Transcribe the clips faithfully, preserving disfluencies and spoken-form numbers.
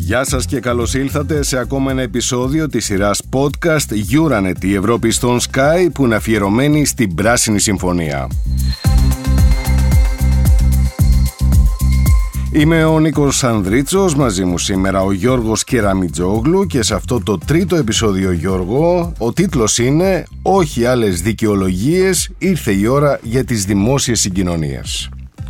Γεια σας και καλώς ήλθατε σε ακόμα ένα επεισόδιο της σειράς podcast Euranet, η Ευρώπη στον Sky, που είναι αφιερωμένη στην Πράσινη Συμφωνία. Είμαι ο Νίκος Ανδρίτσος, μαζί μου σήμερα ο Γιώργος Κεραμιτζόγλου και σε αυτό το τρίτο επεισόδιο, Γιώργο, ο τίτλος είναι «Όχι άλλες δικαιολογίες, ήρθε η ώρα για τις δημόσιες συγκοινωνίες».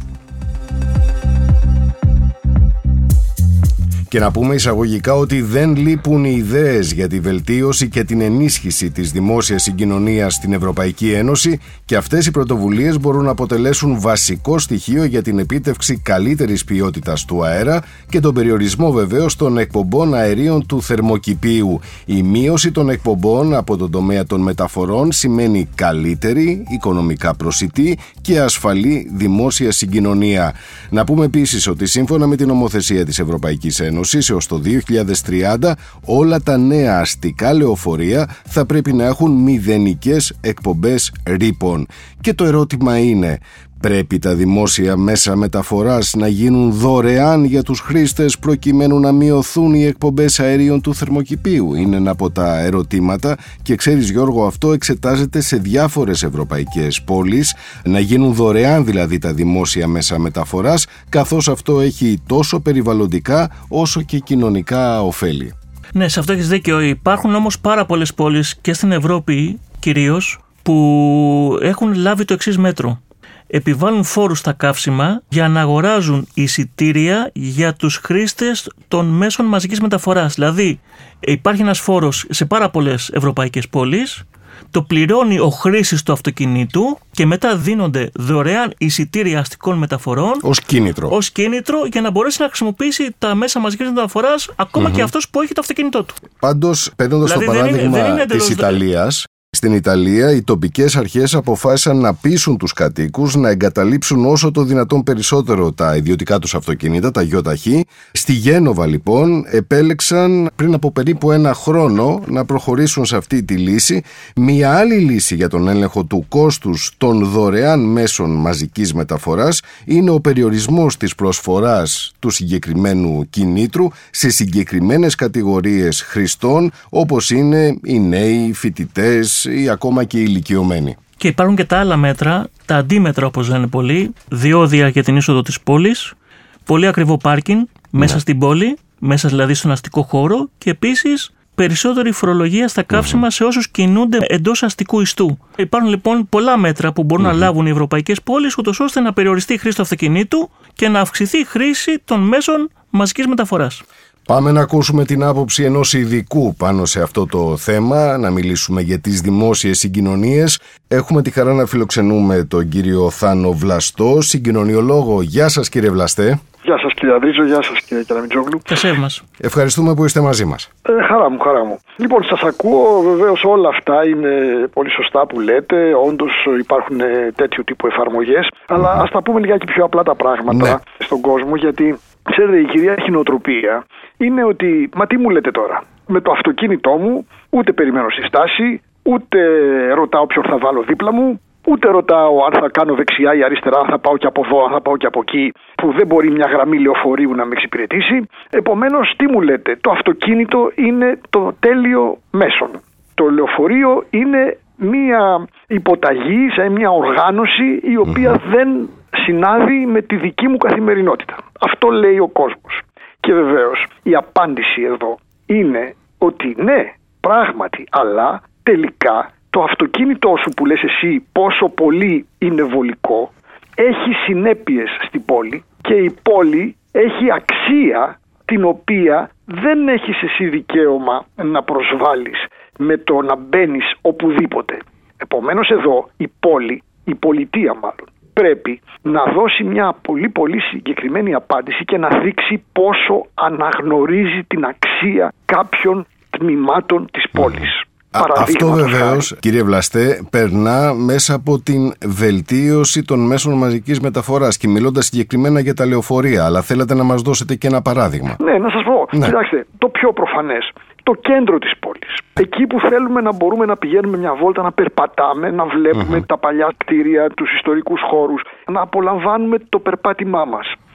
Και να πούμε εισαγωγικά ότι δεν λείπουν οι ιδέες για τη βελτίωση και την ενίσχυση της δημόσιας συγκοινωνίας στην Ευρωπαϊκή Ένωση και αυτές οι πρωτοβουλίες μπορούν να αποτελέσουν βασικό στοιχείο για την επίτευξη καλύτερης ποιότητας του αέρα και τον περιορισμό βεβαίως των εκπομπών αερίων του θερμοκηπίου. Η μείωση των εκπομπών από τον τομέα των μεταφορών σημαίνει καλύτερη, οικονομικά προσιτή και ασφαλή δημόσια συγκοινωνία. Να πούμε επίσης ότι σύμφωνα με την νομοθεσία της Ευρωπαϊκής Ένωσης, έως το δύο χιλιάδες τριάντα όλα τα νέα αστικά λεωφορεία θα πρέπει να έχουν μηδενικές εκπομπές ρήπων. Και το ερώτημα είναι, πρέπει τα δημόσια μέσα μεταφοράς να γίνουν δωρεάν για τους χρήστες προκειμένου να μειωθούν οι εκπομπές αερίων του θερμοκηπίου? Είναι ένα από τα ερωτήματα και ξέρεις, Γιώργο, αυτό εξετάζεται σε διάφορες ευρωπαϊκές πόλεις, να γίνουν δωρεάν δηλαδή τα δημόσια μέσα μεταφοράς, καθώς αυτό έχει τόσο περιβαλλοντικά όσο και κοινωνικά ωφέλη. Ναι, σε αυτό έχεις δίκιο. Υπάρχουν όμως πάρα πολλές πόλεις και στην Ευρώπη κυρίως που έχουν λάβει το εξής μέτρο. Επιβάλλουν φόρους στα καύσιμα για να αγοράζουν εισιτήρια για τους χρήστες των μέσων μαζικής μεταφοράς. Δηλαδή υπάρχει ένας φόρος σε πάρα πολλές ευρωπαϊκές πόλεις, το πληρώνει ο χρήστης του αυτοκινήτου και μετά δίνονται δωρεάν εισιτήρια αστικών μεταφορών ως κίνητρο. ως κίνητρο για να μπορέσει να χρησιμοποιήσει τα μέσα μαζικής μεταφοράς ακόμα mm-hmm. και αυτός που έχει το αυτοκίνητό του. Πάντως, παίρνοντας δηλαδή, το παράδειγμα είναι, είναι της Ιταλίας, στην Ιταλία οι τοπικές αρχές αποφάσισαν να πείσουν τους κατοίκους να εγκαταλείψουν όσο το δυνατόν περισσότερο τα ιδιωτικά τους αυτοκίνητα, τα γιοταχή. Στη Γένοβα λοιπόν επέλεξαν πριν από περίπου ένα χρόνο να προχωρήσουν σε αυτή τη λύση. Μια άλλη λύση για τον έλεγχο του κόστους των δωρεάν μέσων μαζικής μεταφοράς είναι ο περιορισμός της προσφοράς του συγκεκριμένου κινήτρου σε συγκεκριμένες κατηγορίες χρηστών, όπως είναι οι νέοι, οι φοιτητές ή ακόμα και οι ηλικιωμένοι. Και υπάρχουν και τα άλλα μέτρα, τα αντίμετρα όπως λένε πολλοί, διόδια για την είσοδο της πόλης, πολύ ακριβό πάρκινγκ μέσα ναι. στην πόλη, μέσα δηλαδή στον αστικό χώρο, και επίσης περισσότερη φορολογία στα καύσιμα mm-hmm. σε όσους κινούνται εντός αστικού ιστού. Υπάρχουν λοιπόν πολλά μέτρα που μπορούν mm-hmm. να λάβουν οι ευρωπαϊκές πόλεις, ούτως ώστε να περιοριστεί η χρήση του αυτοκινήτου και να αυξηθεί η χρήση των μέσων μαζικής μεταφοράς. Πάμε να ακούσουμε την άποψη ενός ειδικού πάνω σε αυτό το θέμα, να μιλήσουμε για τις δημόσιες συγκοινωνίες. Έχουμε τη χαρά να φιλοξενούμε τον κύριο Θάνο Βλαστό, συγκοινωνιολόγο. Γεια σας, κύριε Βλαστέ. Γεια σας, κύριε Ανδρίτζο, γεια σας, κύριε Κεραμιτζόγλου. μας. Ευχαριστούμε που είστε μαζί μας. Ε, χαρά μου, χαρά μου. Λοιπόν, σας ακούω, βεβαίως όλα αυτά είναι πολύ σωστά που λέτε. Όντως υπάρχουν τέτοιου τύπου εφαρμογές. Mm. Αλλά ας τα πούμε λιγάκι πιο απλά τα πράγματα ναι. στον κόσμο, γιατί ξέρετε, η κυρίαρχη νοοτροπία είναι ότι, μα τι μου λέτε τώρα, με το αυτοκίνητό μου ούτε περιμένω στη στάση, ούτε ρωτάω ποιον θα βάλω δίπλα μου, ούτε ρωτάω αν θα κάνω δεξιά ή αριστερά, αν θα πάω και από εδώ, αν θα πάω και από εκεί, που δεν μπορεί μια γραμμή λεωφορείου να με εξυπηρετήσει. Επομένως, τι μου λέτε, το αυτοκίνητο είναι το τέλειο μέσον. Το λεωφορείο είναι μια υποταγή σε μια οργάνωση η οποία mm-hmm. δεν συνάδει με τη δική μου καθημερινότητα. Αυτό λέει ο κόσμος. Και βεβαίως η απάντηση εδώ είναι ότι ναι, πράγματι, αλλά τελικά το αυτοκίνητό σου που λες εσύ πόσο πολύ είναι βολικό έχει συνέπειες στην πόλη και η πόλη έχει αξία την οποία δεν έχεις εσύ δικαίωμα να προσβάλλεις με το να μπαίνεις οπουδήποτε. Επομένως εδώ η πόλη, η πολιτεία μάλλον, πρέπει να δώσει μια πολύ πολύ συγκεκριμένη απάντηση και να δείξει πόσο αναγνωρίζει την αξία κάποιων τμήματων της πόλης. Α, αυτό βεβαίως, κύριε Βλαστέ, περνά μέσα από την βελτίωση των μέσων μαζικής μεταφοράς και μιλώντας συγκεκριμένα για τα λεωφορεία, αλλά θέλετε να μας δώσετε και ένα παράδειγμα. Ναι, να σας πω. Ναι. Κοιτάξτε, το πιο προφανές, το κέντρο της πόλης. Εκεί που θέλουμε να μπορούμε να πηγαίνουμε μια βόλτα, να περπατάμε, να βλέπουμε mm-hmm. τα παλιά κτίρια, τους ιστορικούς χώρους, να απολαμβάνουμε το περπάτημά μας.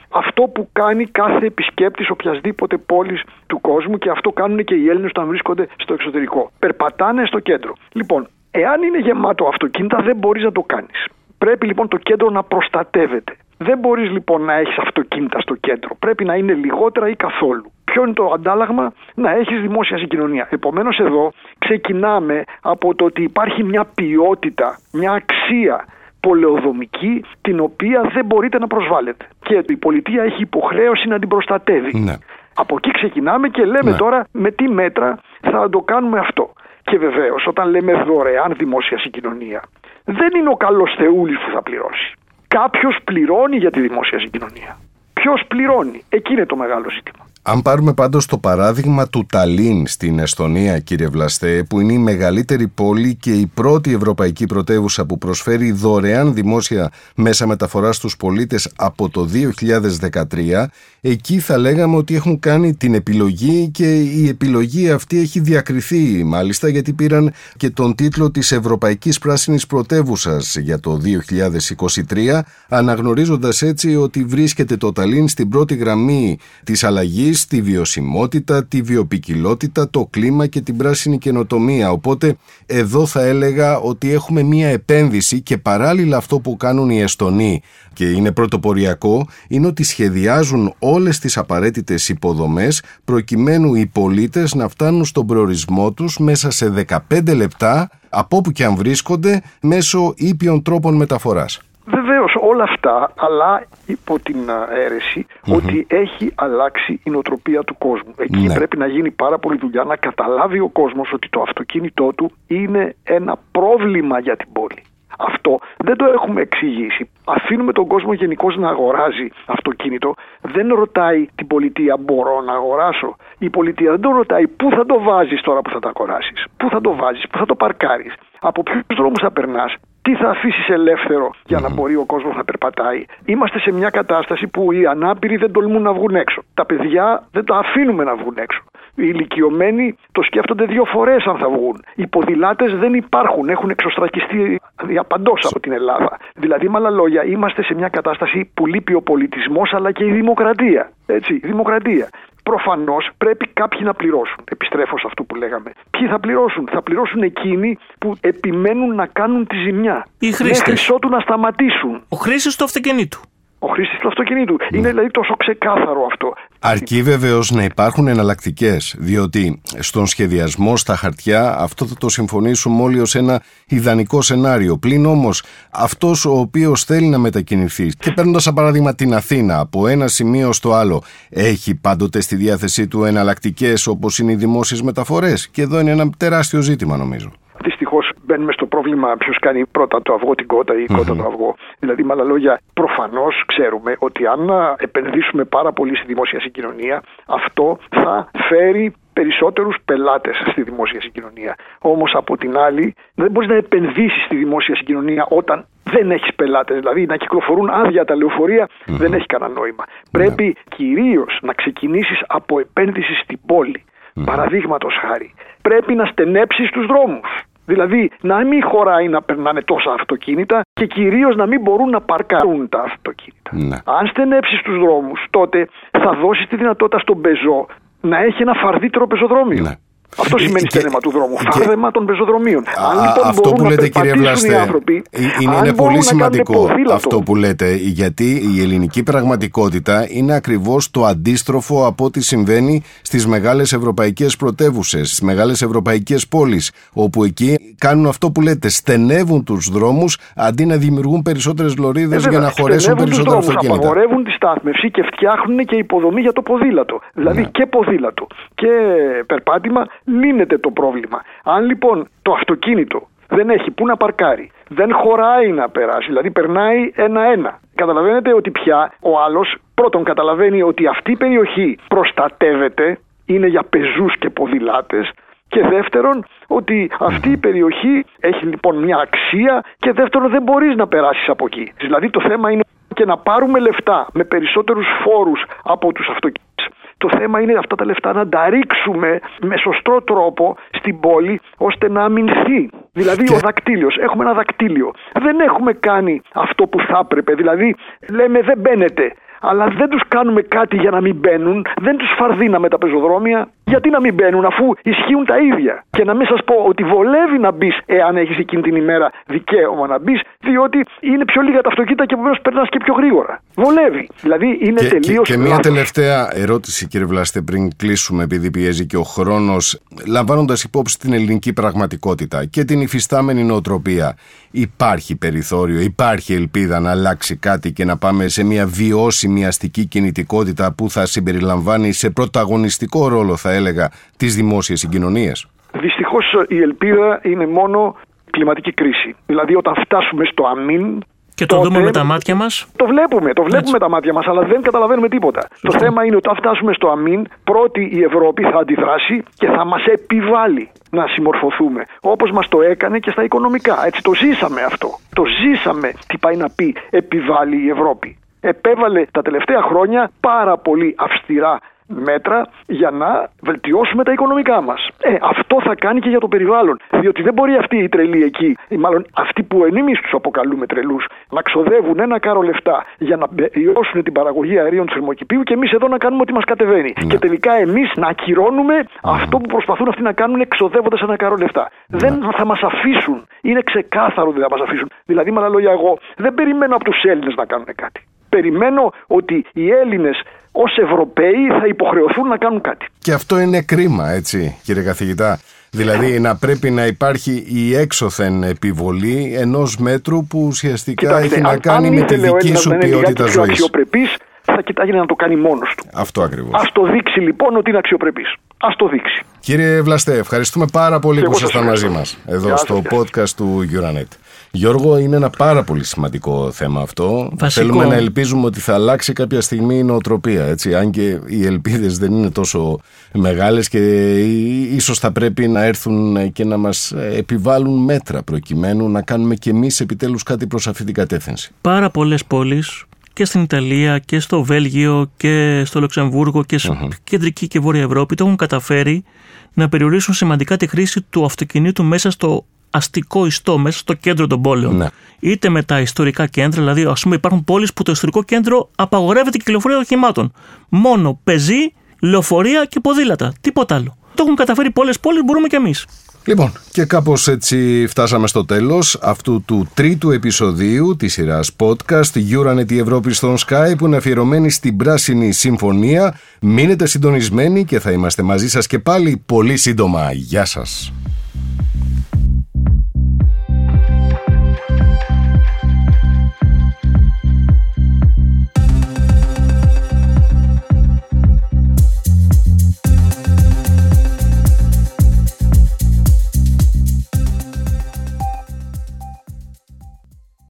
αυτό που κάνει κάθε επισκέπτης οποιασδήποτε πόλης του κόσμου, και αυτό κάνουν και οι Έλληνες όταν βρίσκονται στο εξωτερικό. Περπατάνε στο κέντρο. Λοιπόν, εάν είναι γεμάτο αυτοκίνητα, δεν μπορείς να το κάνεις. Πρέπει λοιπόν το κέντρο να προστατεύεται. Δεν μπορείς λοιπόν να έχεις αυτοκίνητα στο κέντρο. Πρέπει να είναι λιγότερα ή καθόλου. Ποιο είναι το αντάλλαγμα? Να έχεις δημόσια συγκοινωνία. Επομένως εδώ ξεκινάμε από το ότι υπάρχει μια ποιότητα, μια αξία πολεοδομική, την οποία δεν μπορείτε να προσβάλλετε. Και η πολιτεία έχει υποχρέωση να την προστατεύει. Ναι. Από εκεί ξεκινάμε και λέμε, ναι, τώρα με τι μέτρα θα το κάνουμε αυτό. Και βεβαίως όταν λέμε δωρεάν δημόσια συγκοινωνία, δεν είναι ο καλός θεούλης που θα πληρώσει. Κάποιος πληρώνει για τη δημόσια συγκοινωνία. Ποιος πληρώνει? Εκεί είναι το μεγάλο ζήτημα. Αν πάρουμε πάντως το παράδειγμα του Ταλίν στην Εσθονία, κύριε Βλαστέ, που είναι η μεγαλύτερη πόλη και η πρώτη ευρωπαϊκή πρωτεύουσα που προσφέρει δωρεάν δημόσια μέσα μεταφοράς στους πολίτες από το δύο χιλιάδες δεκατρία, εκεί θα λέγαμε ότι έχουν κάνει την επιλογή, και η επιλογή αυτή έχει διακριθεί μάλιστα, γιατί πήραν και τον τίτλο της Ευρωπαϊκής Πράσινης Πρωτεύουσας για το δύο χιλιάδες είκοσι τρία, αναγνωρίζοντας έτσι ότι βρίσκεται το Ταλίν στην πρώτη γραμμή της αλλαγής, τη βιωσιμότητα, τη βιοποικιλότητα, το κλίμα και την πράσινη καινοτομία. Οπότε εδώ θα έλεγα ότι έχουμε μία επένδυση, και παράλληλα αυτό που κάνουν οι Εστονοί, και είναι πρωτοποριακό, είναι ότι σχεδιάζουν όλες τις απαραίτητες υποδομές προκειμένου οι πολίτες να φτάνουν στον προορισμό τους μέσα σε δεκαπέντε λεπτά από όπου και αν βρίσκονται, μέσω ήπιων τρόπων μεταφοράς. Βεβαίως όλα αυτά, αλλά υπό την αίρεση mm-hmm. ότι έχει αλλάξει η νοοτροπία του κόσμου. Εκεί ναι. πρέπει να γίνει πάρα πολλή δουλειά, να καταλάβει ο κόσμος ότι το αυτοκίνητό του είναι ένα πρόβλημα για την πόλη. Αυτό δεν το έχουμε εξηγήσει. Αφήνουμε τον κόσμο γενικώς να αγοράζει αυτοκίνητο. Δεν ρωτάει την πολιτεία, μπορώ να αγοράσω? Η πολιτεία δεν το ρωτάει, πού θα το βάζεις τώρα που θα το αγοράσεις? Πού θα το βάζεις, πού θα το παρκάρεις? Από ποιους δρόμους θα περνάς? Τι θα αφήσεις ελεύθερο για να μπορεί ο κόσμος να περπατάει? Είμαστε σε μια κατάσταση που οι ανάπηροι δεν τολμούν να βγουν έξω. Τα παιδιά δεν τα αφήνουμε να βγουν έξω. Οι ηλικιωμένοι το σκέφτονται δύο φορές αν θα βγουν. Οι ποδηλάτες δεν υπάρχουν, έχουν εξωστρακιστεί διαπαντός από την Ελλάδα. Δηλαδή, με άλλα λόγια, είμαστε σε μια κατάσταση που λείπει ο πολιτισμός αλλά και η δημοκρατία. Έτσι, η δημοκρατία. Προφανώς πρέπει κάποιοι να πληρώσουν. Επιστρέφω σε αυτό που λέγαμε. Ποιοι θα πληρώσουν? Θα πληρώσουν εκείνοι που επιμένουν να κάνουν τη ζημιά. Οι χρήστες. Μέχρι ότου να σταματήσουν. Ο χρήστης του αυτοκινήτου. Ο χρήστης του αυτοκινήτου. Ναι. Είναι δηλαδή τόσο ξεκάθαρο αυτό. Αρκεί βεβαίως να υπάρχουν εναλλακτικές, διότι στον σχεδιασμό, στα χαρτιά, αυτό θα το συμφωνήσουμε όλοι ως ένα ιδανικό σενάριο. Πλην όμως αυτός ο οποίος θέλει να μετακινηθεί, και παίρνοντας σαν παράδειγμα την Αθήνα, από ένα σημείο στο άλλο, έχει πάντοτε στη διάθεσή του εναλλακτικές όπως είναι οι δημόσιες μεταφορές. Και εδώ είναι ένα τεράστιο ζήτημα, νομίζω. Δυστυχώς μπαίνουμε στο πρόβλημα ποιος κάνει πρώτα το αυγό την κότα ή η κότα mm-hmm. το αυγό. Δηλαδή, με άλλα λόγια, προφανώς ξέρουμε ότι αν επενδύσουμε πάρα πολύ στη δημόσια συγκοινωνία, αυτό θα φέρει περισσότερους πελάτες στη δημόσια συγκοινωνία. Όμως από την άλλη, δεν μπορείς να επενδύσεις στη δημόσια συγκοινωνία όταν δεν έχεις πελάτες. Δηλαδή, να κυκλοφορούν άδεια τα λεωφορεία mm-hmm. δεν έχει κανένα νόημα. Mm-hmm. Πρέπει κυρίως να ξεκινήσεις από επένδυση στην πόλη. Mm-hmm. Παραδείγματος χάρη, πρέπει να στενέψεις τους δρόμους. Δηλαδή, να μην χωράει να περνάνε τόσα αυτοκίνητα και κυρίως να μην μπορούν να παρκάρουν τα αυτοκίνητα. Ναι. Αν στενέψεις τους δρόμους, τότε θα δώσεις τη δυνατότητα στον πεζό να έχει ένα φαρδύτερο πεζοδρόμιο. Ναι. Αυτό σημαίνει και, στένεμα του δρόμου. Και, φάρδεμα των πεζοδρομίων. Α, αν λοιπόν αυτό που λέτε, κύριε Βλαστέ, άνθρωποι, είναι, είναι πολύ σημαντικό αυτό που λέτε, γιατί η ελληνική πραγματικότητα είναι ακριβώς το αντίστροφο από ό,τι συμβαίνει στις μεγάλες ευρωπαϊκές πρωτεύουσες, στις μεγάλες ευρωπαϊκές πόλεις, όπου εκεί κάνουν αυτό που λέτε, στενεύουν τους δρόμους αντί να δημιουργούν περισσότερες λωρίδες ε, για να χωρέσουν περισσότερα αυτοκίνητα. Απαγορεύουν τη στάθμευση και φτιάχνουν και υποδομή για το ποδήλατο. Δηλαδή ναι. και ποδήλατο και περπάτημα. Λύνεται το πρόβλημα. Αν λοιπόν το αυτοκίνητο δεν έχει που να παρκάρει, δεν χωράει να περάσει, δηλαδή περνάει ένα-ένα, καταλαβαίνετε ότι πια ο άλλος πρώτον καταλαβαίνει ότι αυτή η περιοχή προστατεύεται, είναι για πεζούς και ποδηλάτες, και δεύτερον ότι αυτή η περιοχή έχει λοιπόν μια αξία, και δεύτερον δεν μπορείς να περάσεις από εκεί. Δηλαδή το θέμα είναι και να πάρουμε λεφτά με περισσότερους φόρους από τους αυτοκίνητες. Το θέμα είναι αυτά τα λεφτά να τα ρίξουμε με σωστό τρόπο στην πόλη ώστε να αμυνθεί. Δηλαδή και... ο δακτύλιος. Έχουμε ένα δακτύλιο. Δεν έχουμε κάνει αυτό που θα έπρεπε. Δηλαδή λέμε δεν μπαίνετε. αλλά δεν τους κάνουμε κάτι για να μην μπαίνουν, δεν τους φαρδίναμε τα πεζοδρόμια. Γιατί να μην μπαίνουν, αφού ισχύουν τα ίδια? Και να μην σας πω ότι βολεύει να μπεις, εάν έχεις εκείνη την ημέρα δικαίωμα να μπεις, διότι είναι πιο λίγα τα αυτοκίνητα και επομένως περνάς και πιο γρήγορα. Βολεύει. Δηλαδή είναι και, τελείως. Και, και μια τελευταία ερώτηση, κύριε Βλαστέ, πριν κλείσουμε, επειδή πιέζει και ο χρόνος. Λαμβάνοντας υπόψη την ελληνική πραγματικότητα και την υφιστάμενη νοοτροπία, υπάρχει περιθώριο, υπάρχει ελπίδα να αλλάξει κάτι και να πάμε σε μια βιώσιμη αστική κινητικότητα που θα συμπεριλαμβάνει σε πρωταγωνιστικό ρόλο, θα έλεγα, τις δημόσιες συγκοινωνίες? Δυστυχώς η ελπίδα είναι μόνο κλιματική κρίση. Δηλαδή όταν φτάσουμε στο αμήν. Και το τότε, δούμε με τα μάτια μας. Το βλέπουμε, το βλέπουμε με τα μάτια μας, αλλά δεν καταλαβαίνουμε τίποτα. Έτσι. Το θέμα είναι ότι όταν φτάσουμε στο αμήν, πρώτη η Ευρώπη θα αντιδράσει και θα μας επιβάλλει να συμμορφωθούμε. Όπως μας το έκανε και στα οικονομικά. Έτσι το ζήσαμε αυτό. Το ζήσαμε τι πάει να πει επιβάλλει η Ευρώπη. Επέβαλε τα τελευταία χρόνια πάρα πολύ αυστηρά μέτρα για να βελτιώσουμε τα οικονομικά μας. Ε, αυτό θα κάνει και για το περιβάλλον. Διότι δεν μπορεί αυτοί οι τρελοί εκεί, ή μάλλον αυτοί που εμείς τους αποκαλούμε τρελούς, να ξοδεύουν ένα κάρο λεφτά για να μειώσουν την παραγωγή αερίων του θερμοκηπίου και εμείς εδώ να κάνουμε ό,τι μας κατεβαίνει. Ναι. Και τελικά εμείς να ακυρώνουμε mm. αυτό που προσπαθούν αυτοί να κάνουν εξοδεύοντας ένα κάρο λεφτά. Ναι. Δεν θα μας αφήσουν. Είναι ξεκάθαρο ότι δεν θα μας αφήσουν. Δηλαδή, με άλλα λόγια, εγώ δεν περιμένω από τους Έλληνες να κάνουν κάτι. Περιμένω ότι οι Έλληνες ως Ευρωπαίοι θα υποχρεωθούν να κάνουν κάτι. Και αυτό είναι κρίμα, έτσι, κύριε καθηγητά. Δηλαδή να πρέπει να υπάρχει η έξωθεν επιβολή ενός μέτρου που ουσιαστικά Κοιτάξτε, έχει αν, να κάνει με τη δική σου ποιότητα ζωής. Αξιοπρεπής, θα κοιτάγει να το κάνει μόνος του. Αυτό ακριβώς. Ας το δείξει λοιπόν ότι είναι αξιοπρεπής. Ας το δείξει. Κύριε Βλαστέ, ευχαριστούμε πάρα πολύ που ήσασταν μαζί μας εδώ Γεια στο σας. podcast του Euranet. Γιώργο, είναι ένα πάρα πολύ σημαντικό θέμα αυτό. Βασικό. Θέλουμε να ελπίζουμε ότι θα αλλάξει κάποια στιγμή η νοοτροπία, έτσι, αν και οι ελπίδες δεν είναι τόσο μεγάλες και ίσως θα πρέπει να έρθουν και να μας επιβάλλουν μέτρα προκειμένου να κάνουμε και εμείς επιτέλους κάτι προς αυτή την κατεύθυνση. Πάρα πολλές πόλεις και στην Ιταλία και στο Βέλγιο και στο Λουξεμβούργο και στην uh-huh. κεντρική και βόρεια Ευρώπη το έχουν καταφέρει να περιορίσουν σημαντικά τη χρήση του αυτοκινήτου μέσα στο αστικό ιστό, μέσα στο κέντρο των πόλεων. Ναι. Είτε με τα ιστορικά κέντρα, δηλαδή ας πούμε υπάρχουν πόλεις που το ιστορικό κέντρο απαγορεύεται η κυκλοφορία οχημάτων. Μόνο πεζοί, λεωφορεία και ποδήλατα. Τίποτα άλλο. Το έχουν καταφέρει πολλές πόλεις, μπορούμε κι εμείς. Λοιπόν, και κάπως έτσι φτάσαμε στο τέλος αυτού του τρίτου επεισοδίου της σειράς podcast Euranet η Ευρώπη στον Sky, που είναι αφιερωμένη στην Πράσινη Συμφωνία. Μείνετε συντονισμένοι και θα είμαστε μαζί σας και πάλι πολύ σύντομα. Γεια σας.